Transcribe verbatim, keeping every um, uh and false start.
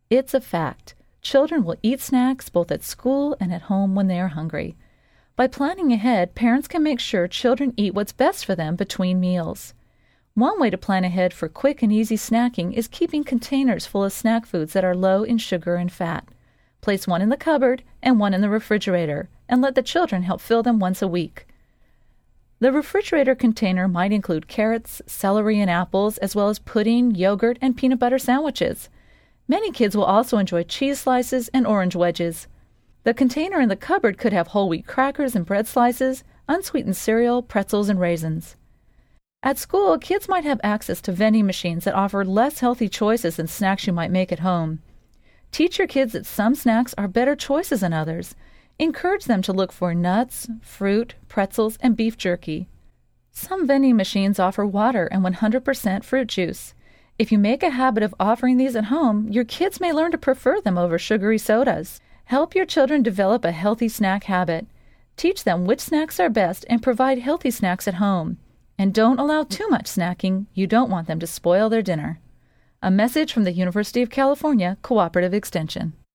It's a fact. Children will eat snacks both at school and at home when they are hungry. By planning ahead, parents can make sure children eat what's best for them between meals. One way to plan ahead for quick and easy snacking is keeping containers full of snack foods that are low in sugar and fat. Place one in the cupboard and one in the refrigerator, and let the children help fill them once a week. The refrigerator container might include carrots, celery, and apples, as well as pudding, yogurt, and peanut butter sandwiches. Many kids will also enjoy cheese slices and orange wedges. The container in the cupboard could have whole wheat crackers and bread slices, unsweetened cereal, pretzels, and raisins. At school, kids might have access to vending machines that offer less healthy choices than snacks you might make at home. Teach your kids that some snacks are better choices than others. Encourage them to look for nuts, fruit, pretzels, and beef jerky. Some vending machines offer water and one hundred percent fruit juice. If you make a habit of offering these at home, your kids may learn to prefer them over sugary sodas. Help your children develop a healthy snack habit. Teach them which snacks are best and provide healthy snacks at home. And don't allow too much snacking. You don't want them to spoil their dinner. A message from the University of California Cooperative Extension.